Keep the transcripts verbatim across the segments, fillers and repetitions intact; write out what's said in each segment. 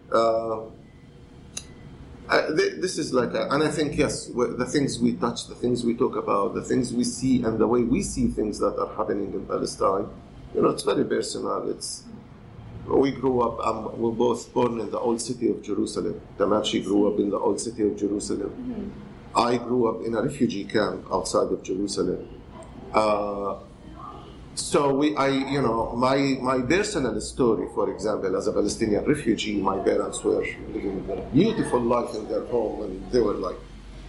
Uh, uh, th- this is like, a, and I think, yes, the things we touch, the things we talk about, the things we see, and the way we see things that are happening in Palestine, you know, it's very personal. It's We grew up, um, we were both born in the old city of Jerusalem. Damachi grew up in the old city of Jerusalem. Mm-hmm. I grew up in a refugee camp outside of Jerusalem. Uh, so we, I, you know, my my personal story, for example, as a Palestinian refugee, my parents were living a beautiful life in their home, and they were like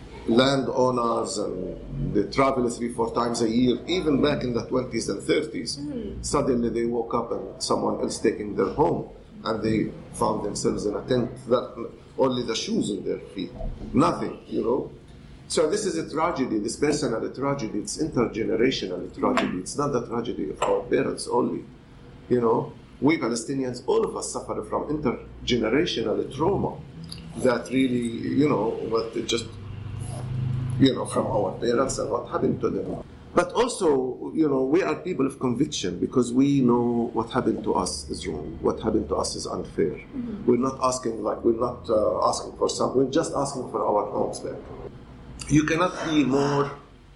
landowners, and they traveled three, four times a year, even back in the twenties and thirties. Mm-hmm. Suddenly they woke up and someone else taking their home, and they found themselves in a tent that only the shoes on their feet, nothing, you know. So this is a tragedy, this personal tragedy, it's intergenerational tragedy. It's not the tragedy of our parents only, you know. We Palestinians, all of us suffer from intergenerational trauma that really, you know, what it just you know, from our parents and what happened to them. But also, you know, we are people of conviction because we know what happened to us is wrong, what happened to us is unfair. Mm-hmm. We're not asking, like, we're not uh, asking for something, we're just asking for our homes back. You cannot be more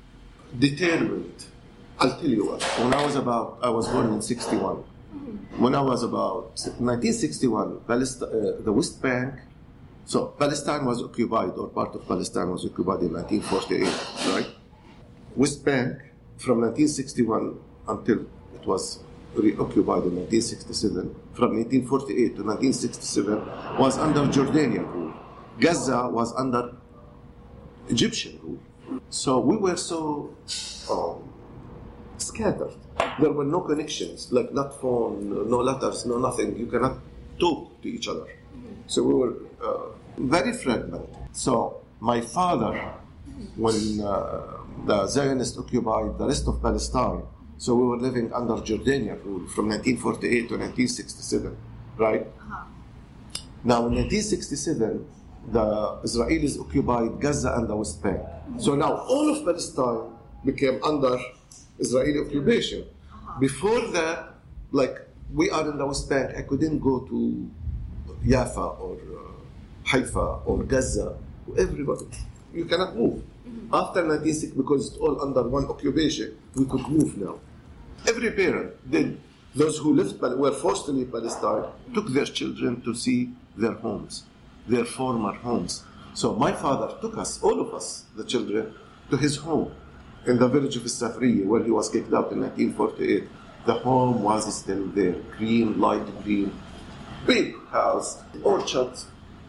determined. I'll tell you what, when I was about, I was born in sixty-one. Mm-hmm. When I was about nineteen sixty-one, Palestine, uh, the West Bank, so Palestine was occupied, or part of Palestine was occupied in nineteen forty-eight, right? West Bank, from nineteen sixty-one until it was reoccupied in nineteen sixty-seven, from nineteen forty-eight to nineteen sixty-seven, was under Jordanian rule. Gaza was under Egyptian rule. So we were so um, scattered. There were no connections, like not phone, no letters, no nothing. You cannot talk to each other. So we were uh, very fragmented. So my father, when uh, the Zionists occupied the rest of Palestine, so we were living under Jordanian rule from nineteen forty-eight to nineteen sixty-seven, right? Uh-huh. Now in nineteen sixty-seven, the Israelis occupied Gaza and the West Bank. Mm-hmm. So now all of Palestine became under Israeli occupation. Uh-huh. Before that, like, we are in the West Bank, I couldn't go to Jaffa or uh, Haifa or Gaza, everybody. You cannot move. Mm-hmm. After nineteen sixty, because it's all under one occupation, we could move now. Every parent did. Those who lived, were forced to leave Palestine, took their children to see their homes, their former homes. So my father took us, all of us, the children, to his home in the village of Safriya, where he was kicked out in nineteen forty-eight. The home was still there, green, light green, big house, orchards,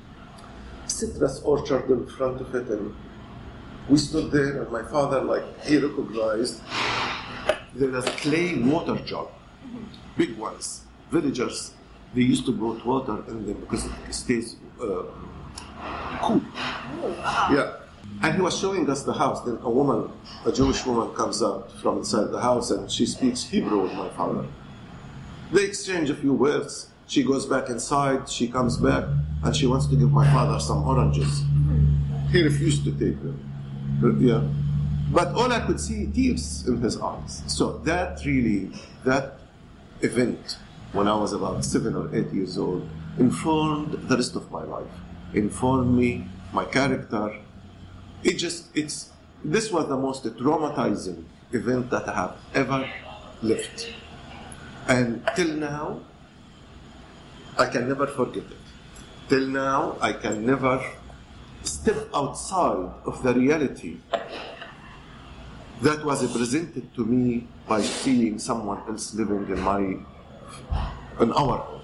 citrus orchard in front of it, and we stood there, and my father, like, he recognized there was clay water jar, big ones. Villagers, they used to put water in them because it stays uh, cool. Yeah. And he was showing us the house. Then a woman, a Jewish woman, comes out from inside the house, and she speaks Hebrew with my father. They exchange a few words. She goes back inside, she comes back, and she wants to give my father some oranges. He refused to take them. Yeah. But all I could see, tears in his eyes. So that really, that event, when I was about seven or eight years old, informed the rest of my life, informed me, my character. It just, it's, this was the most traumatizing event that I have ever lived. And till now, I can never forget it. Till now, I can never step outside of the reality that was presented to me by seeing someone else living in my, in our home.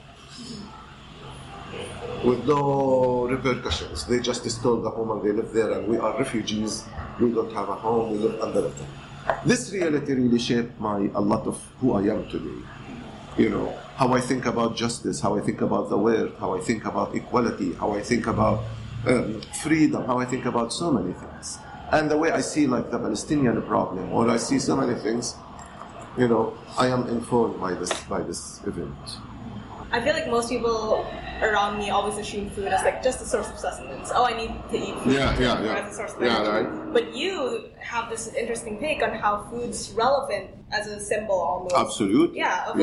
With no repercussions. They just stole the home and they live there, and we are refugees. We don't have a home, we live under it. This reality really shaped my, a lot of who I am today. You know, how I think about justice, how I think about the world, how I think about equality, how I think about um, freedom, how I think about so many things. And the way I see, like, the Palestinian problem, or I see so many things, you know, I am informed by this, by this event. I feel like most people around me always assume food as, like, just a source of sustenance. Oh, I need to eat food. Yeah, yeah, yeah. As a source of yeah, energy. right. But you have this interesting take on how food's relevant as a symbol almost. Absolutely. Yeah, of yeah. like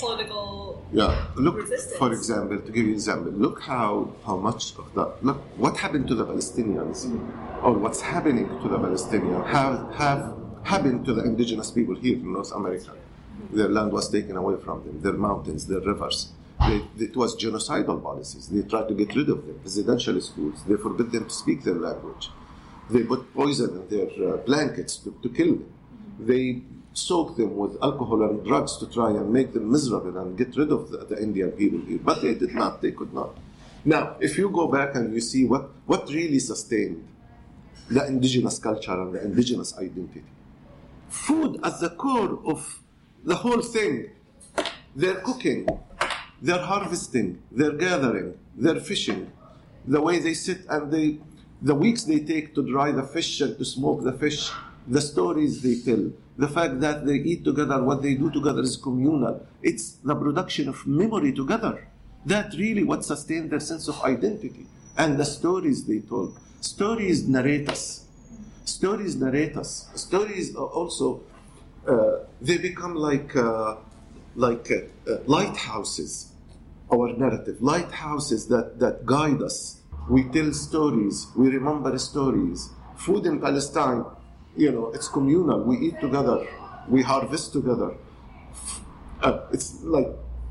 political Yeah, look, resistance. for example, to give you an example, look how, how much of that, look, what happened to the Palestinians, or what's happening to the Palestinians, have, have happened to the indigenous people here in North America. Their land was taken away from them, their mountains, their rivers. They, it was genocidal policies. They tried to get rid of them. Residential schools, they forbid them to speak their language. They put poison in their uh, blankets to, to kill them. They soak them with alcohol and drugs to try and make them miserable and get rid of the, the Indian people here. But they did not, they could not. Now, if you go back and you see what, what really sustained the indigenous culture and the indigenous identity, food at the core of the whole thing, their cooking, their harvesting, their gathering, their fishing, the way they sit and they, the weeks they take to dry the fish and to smoke the fish, the stories they tell, the fact that they eat together, what they do together is communal. It's the production of memory together. That really what sustained their sense of identity. And the stories they told. Stories narrate us. Stories narrate us. Stories also, uh, they become like, uh, like uh, uh, lighthouses, our narrative. Lighthouses that, that guide us. We tell stories. We remember stories. Food in Palestine, you know, it's communal. We eat together. We harvest together. Uh, it's like,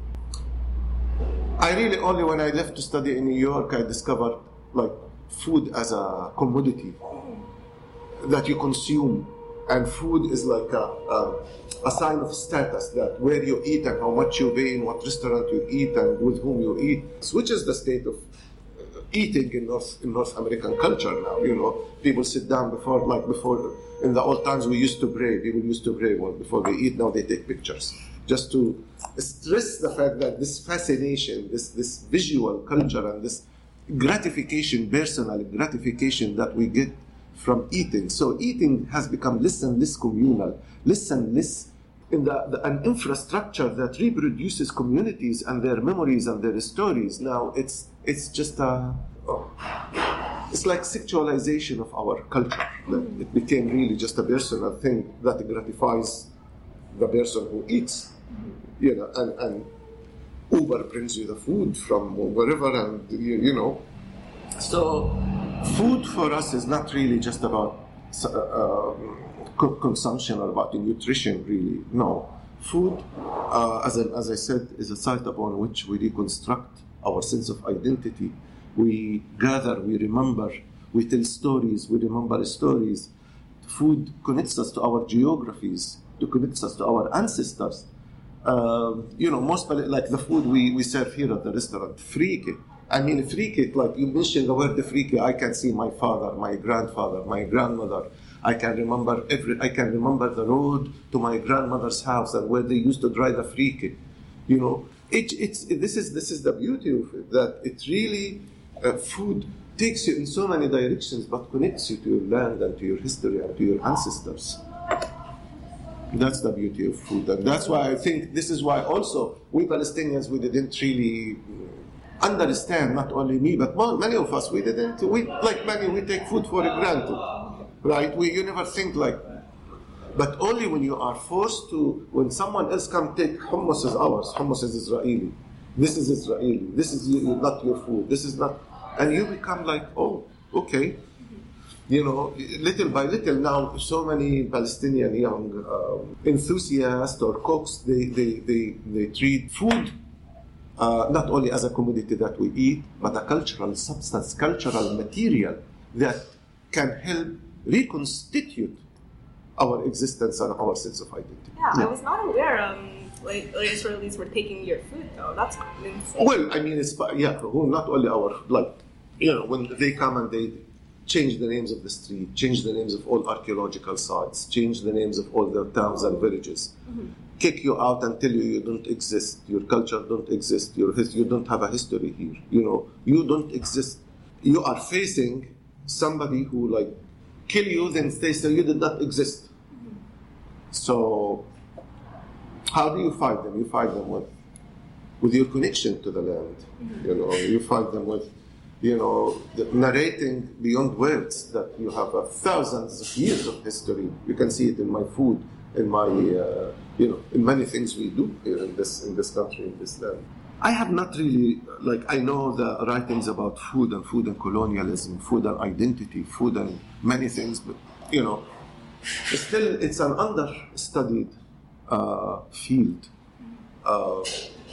I really only when I left to study in New York, I discovered like food as a commodity that you consume. And food is like a, a, a sign of status, that where you eat and how much you pay, in what restaurant you eat and with whom you eat, which is the state of eating in North in North American culture now. You know, people sit down before, like before, in the old times we used to pray. People used to pray well before they eat. Now they take pictures, just to stress the fact that this fascination, this this visual culture, and this gratification, personal gratification that we get from eating. So eating has become less and less communal, less and less in the, the an infrastructure that reproduces communities and their memories and their stories. Now it's it's just a oh, it's like sexualization of our culture. It became really just a personal thing that gratifies the person who eats, you know, and, and Uber brings you the food from wherever, and you, you know. So food for us is not really just about uh, uh, consumption or about nutrition, really. No. Food, uh, as, a, as I said, is a site upon which we reconstruct our sense of identity. We gather, we remember, we tell stories, we remember stories. Food connects us to our geographies, it connects us to our ancestors. Uh, you know, most like the food we, we serve here at the restaurant, friki. I mean, friki, like you mentioned the word friki, I can see my father, my grandfather, my grandmother. I can remember every. I can remember the road to my grandmother's house and where they used to dry the friki. You know, it, it's this is this is the beauty of it, that it really uh, food takes you in so many directions, but connects you to your land and to your history and to your ancestors. That's the beauty of food, and that's why I think this is why also we Palestinians, we didn't really understand, not only me, but many of us, we didn't, we, like many, we take food for granted, right? We, you never think like, but only when you are forced to, when someone else come take hummus is ours, hummus is Israeli, this is Israeli, this is not your food, this is not, and you become like, oh, okay. You know, little by little now, so many Palestinian young um, enthusiasts or cooks, they, they, they, they treat food uh, not only as a commodity that we eat, but a cultural substance, cultural material that can help reconstitute our existence and our sense of identity. Yeah, yeah. I was not aware um, like Israelis were taking your food, though. That's insane. Well, I mean, it's, yeah, not only our, like, you know, when they come and they change the names of the street, change the names of all archaeological sites, change the names of all the towns and villages, mm-hmm. kick you out and tell you you don't exist, your culture don't exist, your his, you don't have a history here, you know, you don't exist. You are facing somebody who like kill you, then they say you did not exist. Mm-hmm. So how do you fight them? You fight them with with your connection to the land. Mm-hmm. You know, you fight them with you know, the narrating beyond words that you have uh, thousands of years of history. You can see it in my food, in my uh, you know, in many things we do here in this in this country, in this land. I have not really, like, I know the writings about food and food and colonialism, food and identity, food and many things, but, you know, still it's an understudied uh, field. Uh,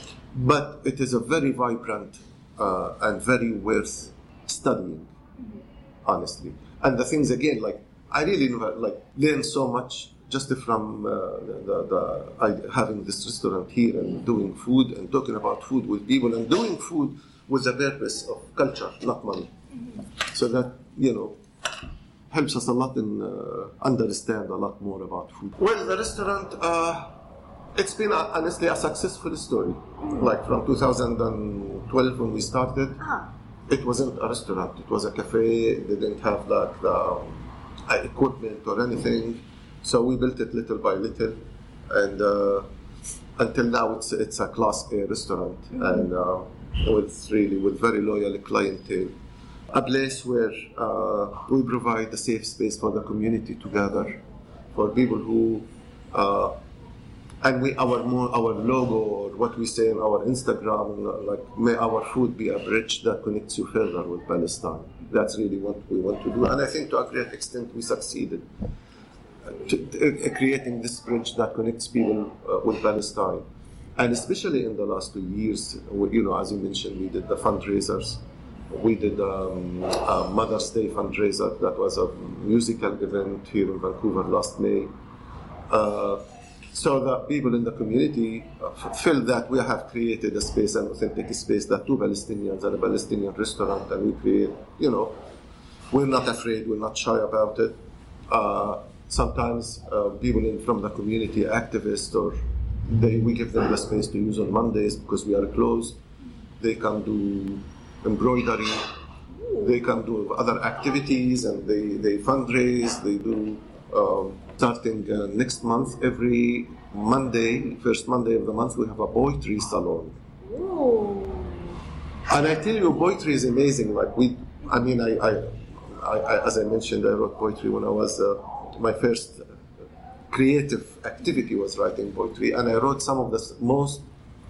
but it is a very vibrant uh, and very worth studying, honestly. And the things, again, like, I really like learn so much just from uh, the, the, I, having this restaurant here and doing food and talking about food with people and doing food with the purpose of culture, not money. Mm-hmm. So that, you know, helps us a lot in uh, understand a lot more about food. Well, the restaurant, uh, it's been a, honestly a successful story. Mm-hmm. Like from two thousand twelve when we started, ah. It wasn't a restaurant, it was a cafe. They didn't have like the um, equipment or anything. So we built it little by little, and uh, until now it's it's a Class A restaurant, mm-hmm. and uh, with really with very loyal clientele, a place where uh, we provide a safe space for the community to gather, for people who, uh, and we our more our logo or what we say in our Instagram, like may our food be a bridge that connects you further with Palestine. That's really what we want to do, and I think to a great extent we succeeded. To, to, uh, creating this bridge that connects people uh, with Palestine, and especially in the last two years, you know, as you mentioned, we did the fundraisers. We did um, a Mother's Day fundraiser that was a musical event here in Vancouver last May. Uh, so the people in the community feel that we have created a space, an authentic space, that two Palestinians and a Palestinian restaurant, and we create, you know, we're not afraid, we're not shy about it. Uh, Sometimes uh, people in, from the community, activists, or they, we give them the space to use on Mondays because we are closed. They come do embroidery, they come do other activities, and they, they fundraise. They do, um, starting uh, next month, every Monday, first Monday of the month, we have a poetry salon. Ooh. And I tell you, poetry is amazing. Like we, I mean, I, I, I, I as I mentioned, I wrote poetry when I was. Uh, My first creative activity was writing poetry, and I wrote some of the most,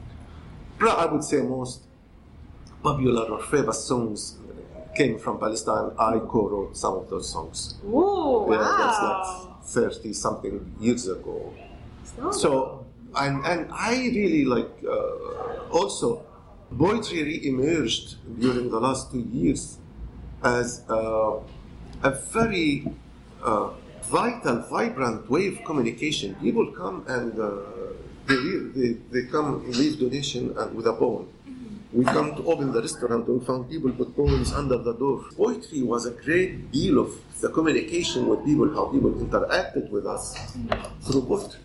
I would say, most popular or famous songs came from Palestine. I co-wrote some of those songs. Whoa, yeah, wow. That's like thirty-something years ago. So, so and, and I really like, uh, also, poetry re-emerged during the last two years as uh, a very uh, vital, vibrant way of communication. People come and uh, they, they they come leave donation uh, with a poem. We come to open the restaurant and found people put poems under the door. Poetry was a great deal of the communication with people, how people interacted with us through poetry.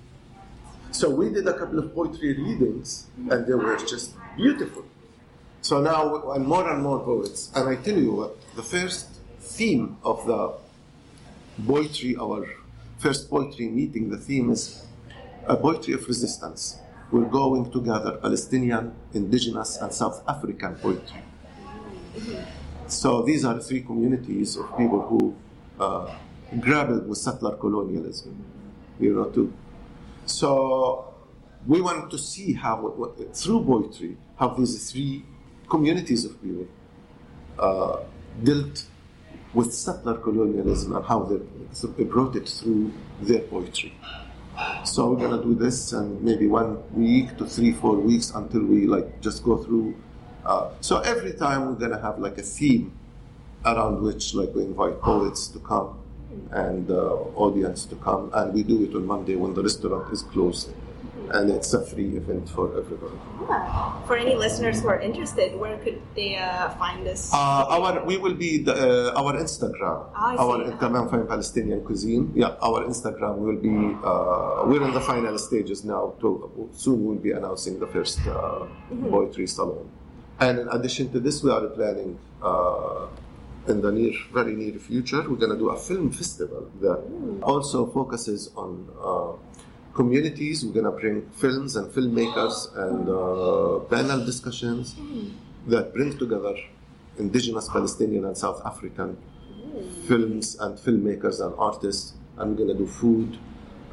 So we did a couple of poetry readings, and they were just beautiful. So now, and more and more poets. And I tell you what, the first theme of the poetry, our first poetry meeting, the theme is a poetry of resistance. We're going to gather Palestinian, indigenous, and South African poetry. So these are three communities of people who uh, grappled with settler colonialism, you know, too. So we want to see how, what, what, through poetry, how these three communities of people uh, dealt with settler colonialism and how they brought it through their poetry. So we're gonna do this, and maybe one week to three, four weeks until we like just go through. Uh, so every time we're gonna have like a theme around which like we invite poets to come and uh, audience to come, and we do it on Monday when the restaurant is closed. And it's a free event for everybody. Yeah. For any listeners who are interested, where could they uh, find this? Uh, our we will be the, uh, our Instagram. I our see. Instagram for Palestinian cuisine. Yeah, our Instagram will be. Uh, we're in the final stages now. To soon we'll be announcing the first uh, mm-hmm. poetry salon. And in addition to this, we are planning uh, in the near, very near future, we're going to do a film festival that mm. also focuses on. Uh, communities. We're going to bring films and filmmakers and uh, panel discussions mm. that bring together indigenous Palestinian and South African mm. films and filmmakers and artists. And we're going to do food.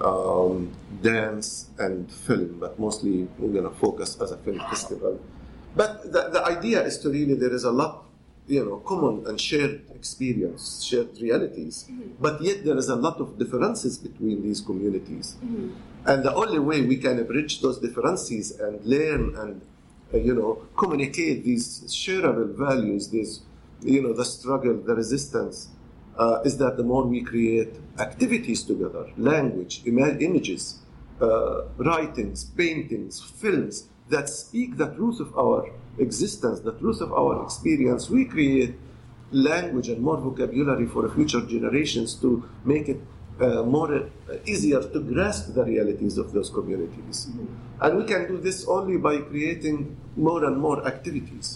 um, dance, and film, but mostly we're going to focus as a film festival. But the, the idea is to really, there is a lot, you know, common and shared experience, shared realities, mm-hmm. but yet there is a lot of differences between these communities. Mm-hmm. And the only way we can bridge those differences and learn and, uh, you know, communicate these shareable values, these, you know, the struggle, the resistance, uh, is that the more we create activities together, language, ima- images, uh, writings, paintings, films, that speak the truth of our existence, the truth of our experience, we create language and more vocabulary for future generations to make it uh, more uh, easier to grasp the realities of those communities. Mm-hmm. And we can do this only by creating more and more activities.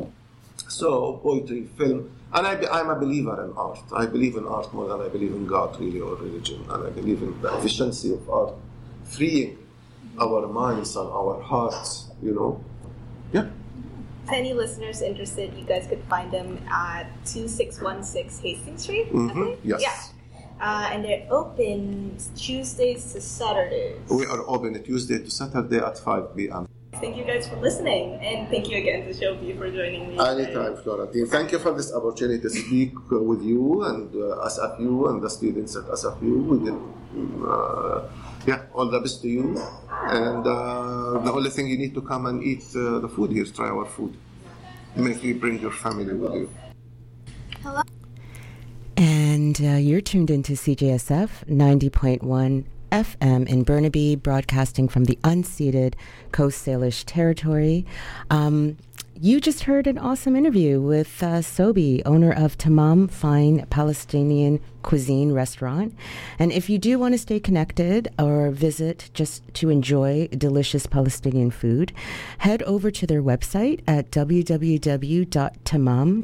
So poetry, film, and I, I'm a believer in art. I believe in art more than I believe in God, really, or religion. And I believe in the efficiency of art, freeing our minds and our hearts, you know. Yeah. For any listeners interested, you guys could find them at two six one six Hastings Street. Mm-hmm. Yes. Yeah. Uh, and they're open Tuesdays to Saturdays. We are open Tuesday to Saturday at five p.m. Thank you guys for listening, and thank you again to Shobi for joining me. Anytime, Florentine. Thank you for this opportunity to speak uh, with you and uh, S F U and the students at S F U. We did, uh, yeah, all the best to you. And uh, the only thing you need to come and eat uh, the food here, try our food. Make you bring your family with you. Hello. And uh, you're tuned into C J S F ninety point one F M in Burnaby, broadcasting from the unceded Coast Salish territory. Um, you just heard an awesome interview with uh, Sobi, owner of Tamam Fine Palestinian Cuisine Restaurant. And if you do want to stay connected or visit just to enjoy delicious Palestinian food, head over to their website at w w w dot tamam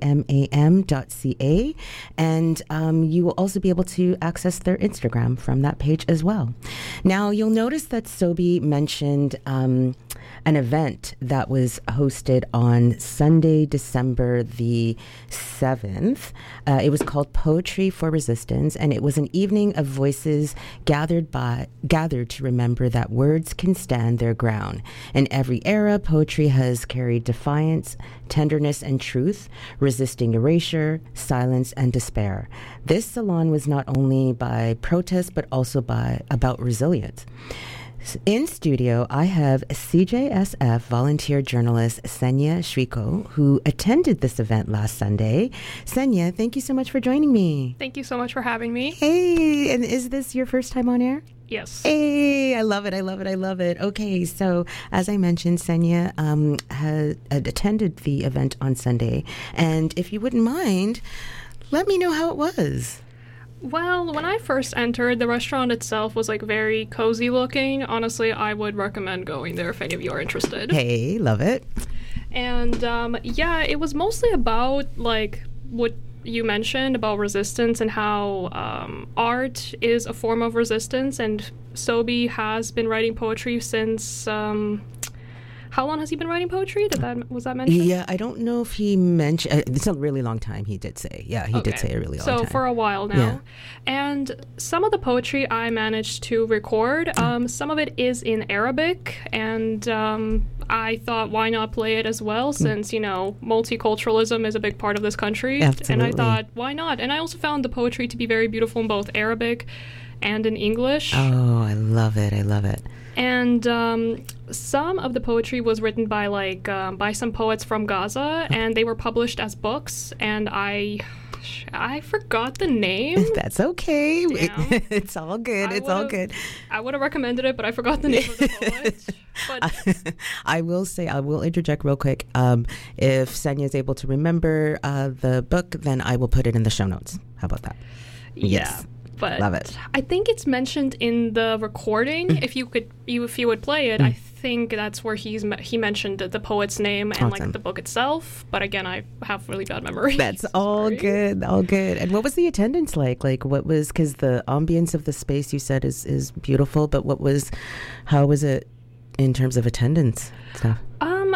dot c a, and um, you will also be able to access their Instagram from that page as well. Now, you'll notice that Sobi mentioned um, an event that was hosted on Sunday, December the seventh. Uh, it was called Poetry for Resistance, and it was an evening of voices gathered by gathered to remember that words can stand their ground. In every era, poetry has carried defiance, tenderness, and truth, resisting erasure, silence, and despair. This salon was not only by protest, but also by about resilience. In studio, I have C J S F volunteer journalist Senya Shriko, who attended this event last Sunday. Senya, thank you so much for joining me. Thank you so much for having me. Hey, and is this your first time on air? Yes. Hey, I love it. I love it. I love it. Okay, so as I mentioned, Senya um, had, had attended the event on Sunday. And if you wouldn't mind, let me know how it was. Well, when I first entered, the restaurant itself was like very cozy looking. Honestly, I would recommend going there if any of you are interested. Hey, love it. And um, yeah, it was mostly about like what you mentioned about resistance and how um, art is a form of resistance. And Sobi has been writing poetry since... Um, How long has he been writing poetry? Did that was that mentioned? Yeah, I don't know if he mentioned. Uh, it's a really long time. He did say. Yeah, he okay. did say a really long so time. So for a while now, yeah. And some of the poetry I managed to record. Um, some of it is in Arabic, and um, I thought, why not play it as well? Since you know, multiculturalism is a big part of this country, Absolutely. And I thought, why not? And I also found the poetry to be very beautiful in both Arabic and in English. Oh, I love it! I love it. And um, some of the poetry was written by like um, by some poets from Gaza, and they were published as books. And I, I forgot the name. That's okay. It, it's all good. I it's all good. I would have recommended it, but I forgot the name of the poet. But I will say, I will interject real quick. Um, if Senya is able to remember uh, the book, then I will put it in the show notes. How about that? Yeah. Yes. But love it. I think it's mentioned in the recording. if you could, you, if you would play it, mm. I think that's where he's he mentioned the poet's name and awesome. Like the book itself. But again, I have really bad memory. That's all Sorry. good, all good. And what was the attendance like? Like, what was because the ambience of the space you said is is beautiful, but what was, how was it in terms of attendance stuff? Um,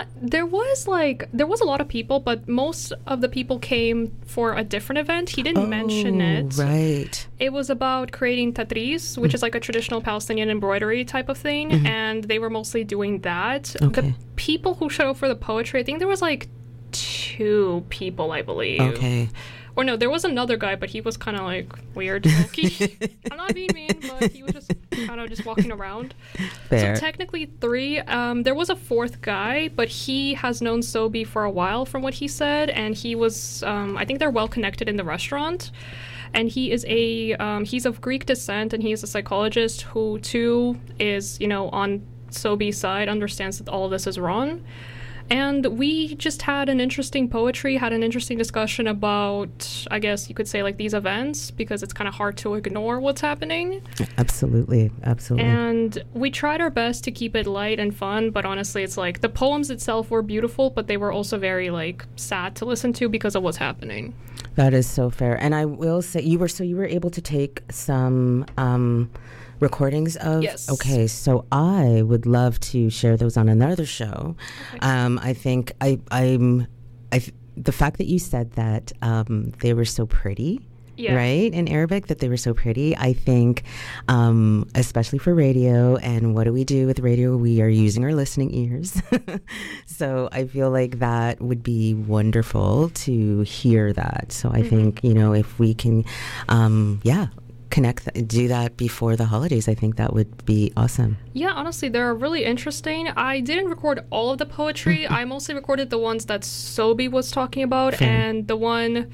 there was like there was a lot of people, but most of the people came for a different event. He didn't Oh, mention it. Right. It was about creating tatris, which is like a traditional Palestinian embroidery type of thing, Mm-hmm. and they were mostly doing that. Okay. The people who showed up for the poetry, I think there was like two people, I believe. Okay. Or no, there was another guy, but he was kind of like weird, low-key. I'm not being mean, but he was just kind of just walking around. Fair. So technically three. Um, there was a fourth guy, but he has known Sobi for a while, from what he said, and he was. Um, I think they're well connected in the restaurant. And he is a. Um, he's of Greek descent, and he's a psychologist who too is, you know, on Sobi's side, understands that all of this is wrong. And we just had an interesting poetry, had an interesting discussion about, I guess you could say, like these events, because it's kind of hard to ignore what's happening. Absolutely. Absolutely. And we tried our best to keep it light and fun, but honestly, it's like the poems itself were beautiful, but they were also very like sad to listen to because of what's happening. That is so fair. And I will say, you were so you were able to take some um, recordings of. Yes. Okay, so I would love to share those on another show. Okay. Um, I think I I'm I th- the fact that you said that um, they were so pretty. Yeah. Right, in Arabic, that they were so pretty. I think, um, especially for radio, and what do we do with radio? We are using our listening ears. So I feel like that would be wonderful to hear that. So I Mm-hmm. think, you know, if we can, um, yeah, connect, th- do that before the holidays, I think that would be awesome. Yeah, honestly, they're really interesting. I didn't record all of the poetry. I mostly recorded the ones that Sobi was talking about, Fair. and the one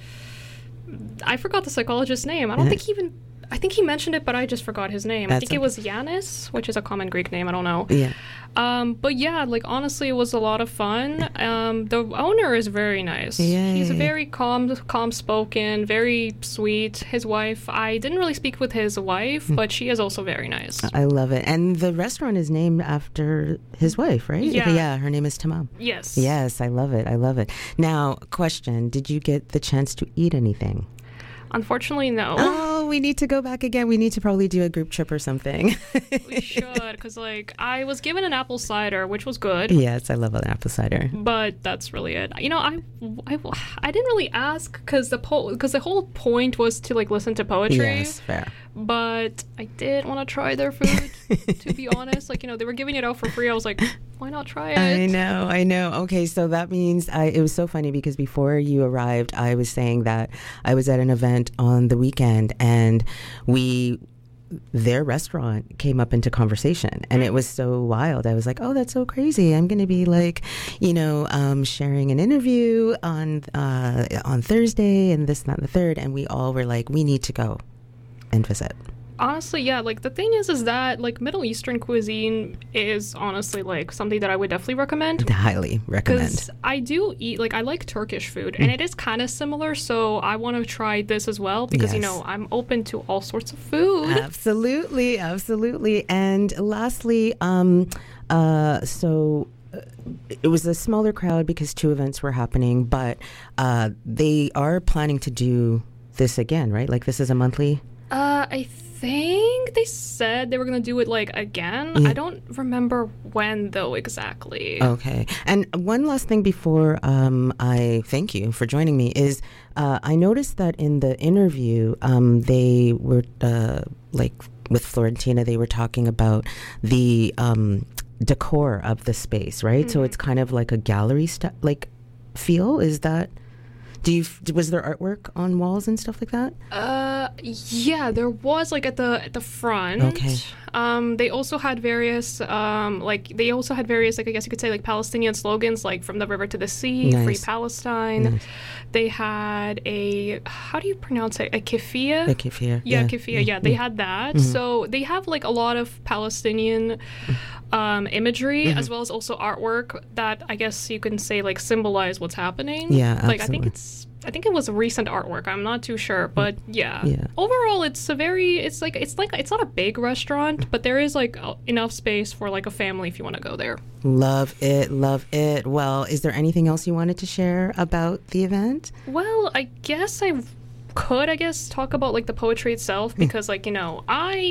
I forgot the psychologist's name. I don't think he even. I think he mentioned it, but I just forgot his name. I That's think it was Yanis, which is a common Greek name. I don't know. Yeah. Um, but yeah, like honestly, it was a lot of fun. Um, the owner is very nice. He's Yay. very calm, calm spoken, very sweet. His wife, I didn't really speak with his wife, but she is also very nice. I love it. And the restaurant is named after his wife, right? Yeah. Yeah, her name is Tamam. Yes. Yes, I love it. I love it. Now, question, did you get the chance to eat anything? Unfortunately, no. Oh, we need to go back again. We need to probably do a group trip or something. We should, because like I was given an apple cider, which was good. Yes, I love an apple cider. But that's really it. You know, I I, I didn't really ask because the po- because the whole point was to like listen to poetry. Yes, fair. But I did want to try their food. To be honest, like you know, they were giving it out for free. I was like, why not try it? I know, I know. Okay, so that means I, it was so funny because before you arrived, I was saying that I was at an event on the weekend and we, their restaurant came up into conversation and it was so wild. I was like, oh, that's so crazy. I'm going to be like, you know, um, sharing an interview on, uh, on Thursday and this, that, and the third. And we all were like, we need to go and visit. Honestly, yeah, like the thing is is that like Middle Eastern cuisine is honestly like something that I would definitely recommend. Highly recommend. Because I do eat, like, I like Turkish food, and it is kind of similar, so I want to try this as well, because, you Yes. know, I'm open to all sorts of food. Absolutely, absolutely. And lastly, um, uh, so uh, it was a smaller crowd because two events were happening, but uh, they are planning to do this again, right? Like this is a monthly? Uh, I think they said they were going to do it, like, again. Yeah. I don't remember when, though, exactly. Okay. And one last thing before um, I thank you for joining me is uh, I noticed that in the interview, um, they were uh, like with Florentina, they were talking about the um, decor of the space, right? Mm-hmm. So it's kind of like a gallery st- like feel. Is that? Do you was there artwork on walls and stuff like that? Uh, yeah, there was like at the at the front. Okay. Um, they also had various um, like they also had various like I guess you could say like Palestinian slogans like "From the river to the sea," Nice. "Free Palestine." Nice. They had a how do you pronounce it? A keffiyeh. A keffiyeh. Yeah, Yeah. keffiyeh. Yeah, they had that. Mm-hmm. So they have like a lot of Palestinian um, imagery Mm-hmm. as well as also artwork that I guess you can say like symbolize what's happening. Yeah, like I think absolutely. it's I think it was a recent artwork. I'm not too sure, but yeah. Yeah. Overall, it's a very it's like it's like it's not a big restaurant, but there is like uh, enough space for like a family if you want to go there. Love it, love it. Well, is there anything else you wanted to share about the event? Well, I guess I could I guess talk about like the poetry itself because like you know I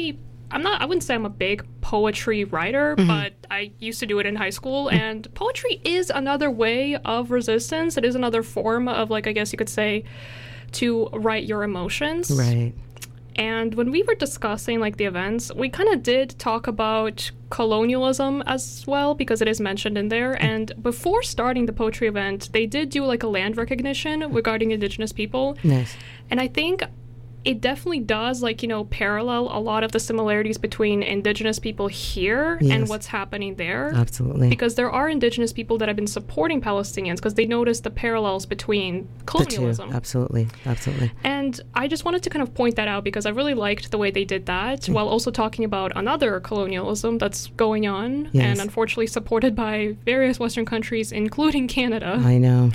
I'm not, I wouldn't say I'm a big poetry writer, mm-hmm. but I used to do it in high school. And poetry is another way of resistance. It is another form of, like, I guess you could say, to write your emotions. Right. And when we were discussing, like, the events, we kind of did talk about colonialism as well, because it is mentioned in there. And before starting the poetry event, they did do, like, a land recognition regarding Indigenous people. Nice. And I think it definitely does, like, you know, parallel a lot of the similarities between Indigenous people here yes. and what's happening there. Absolutely. Because there are Indigenous people that have been supporting Palestinians because they noticed the parallels between colonialism. The two. Absolutely. Absolutely. And I just wanted to kind of point that out because I really liked the way they did that mm. while also talking about another colonialism that's going on yes. and unfortunately supported by various Western countries, including Canada. I know.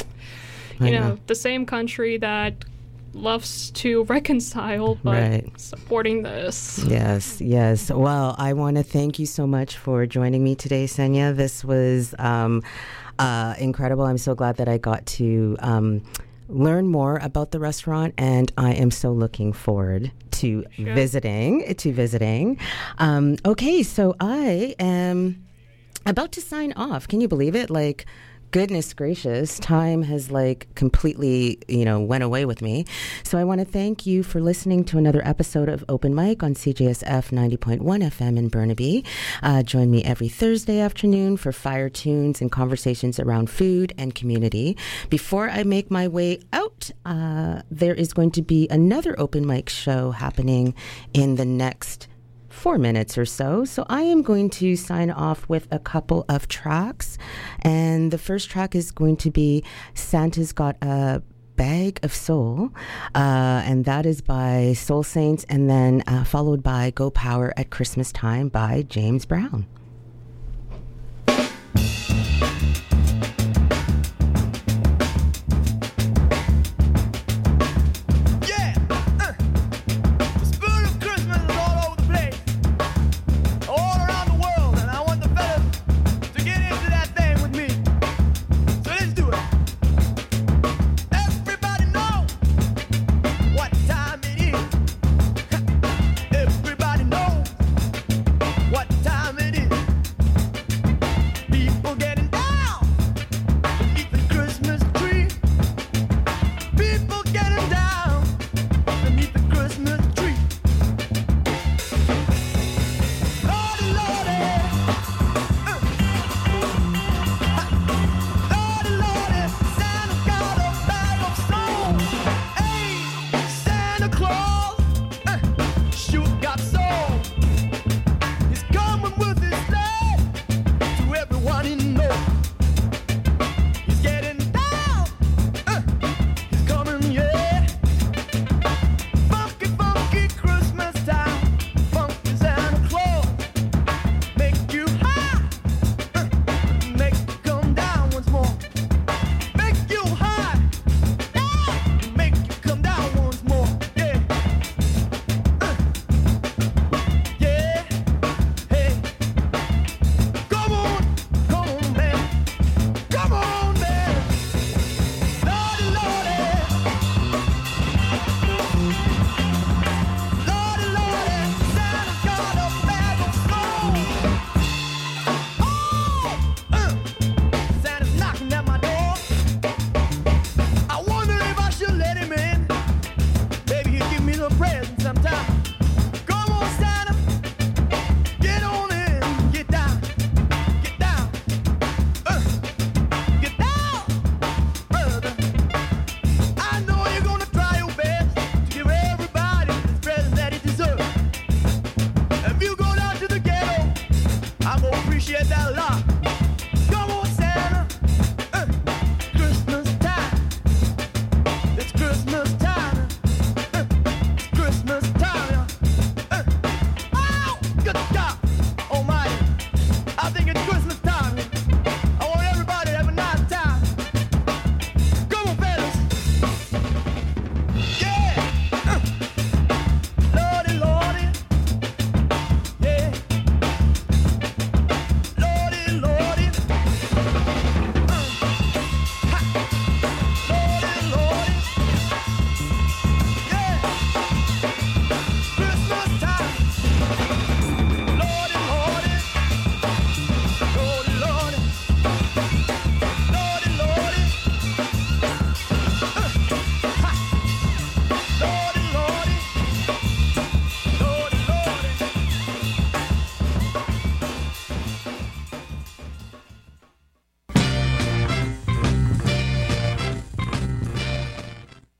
I you know, know, the same country that loves to reconcile, but right. supporting this. Yes, yes. Well, I want to thank you so much for joining me today, Senya. This was um, uh, incredible. I'm so glad that I got to um, learn more about the restaurant, and I am so looking forward to sure. visiting. To visiting. Um, okay, so I am about to sign off. Can you believe it? Like, goodness gracious, time has like completely, you know, went away with me. So I want to thank you for listening to another episode of Open Mic on C J S F ninety point one F M in Burnaby. Uh, join me every Thursday afternoon for fire tunes and conversations around food and community. Before I make my way out, uh, there is going to be another Open Mic show happening in the next four minutes or so. So I am going to sign off with a couple of tracks. And the first track is going to be Santa's Got a Bag of Soul. Uh, and that is by Soul Saints. And then uh, followed by Go Power at Christmas Time by James Brown.